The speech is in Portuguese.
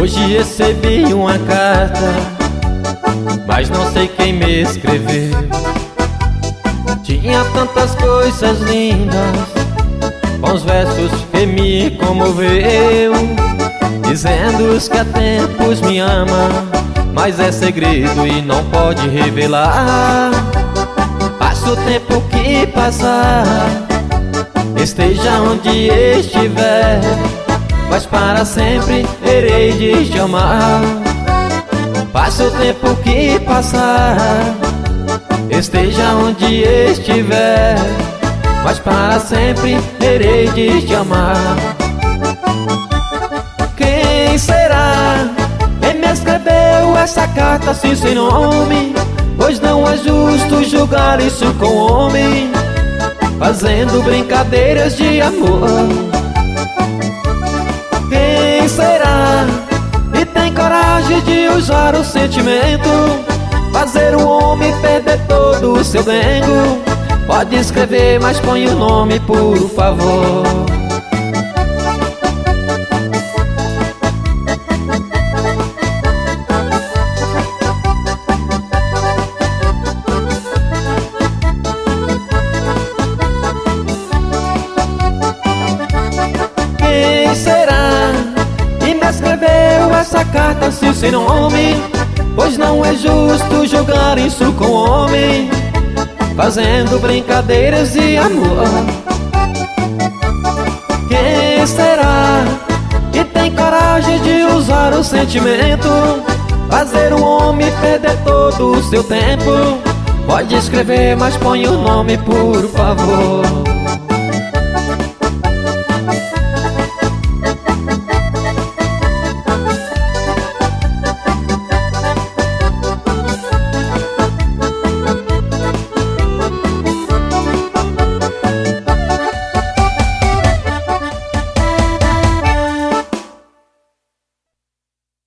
Hoje recebi uma carta, mas não sei quem me escreveu. Tinha tantas coisas lindas, bons versos que me comoveu, dizendo que há tempos me ama, mas é segredo e não pode revelar. Passa o tempo que passar, esteja onde estiver, mas para sempre terei de te amar. Passa o tempo que passar, esteja onde estiver, mas para sempre terei de te amar. Quem será quem me escreveu essa carta assim sem nome? Pois não é justo julgar isso com homem, fazendo brincadeiras de amor. Quem será que tem coragem de usar o sentimento, fazer o homem perder todo o seu dengo? Pode escrever, mas põe o nome, por favor. Quem será que me escreveu essa carta assim sem nome? Pois não é justo julgar isso com homem, fazendo brincadeiras de amor. Quem será que tem coragem de usar o sentimento, fazer o homem perder todo o seu tempo? Pode escrever, mas põe o nome, por favor.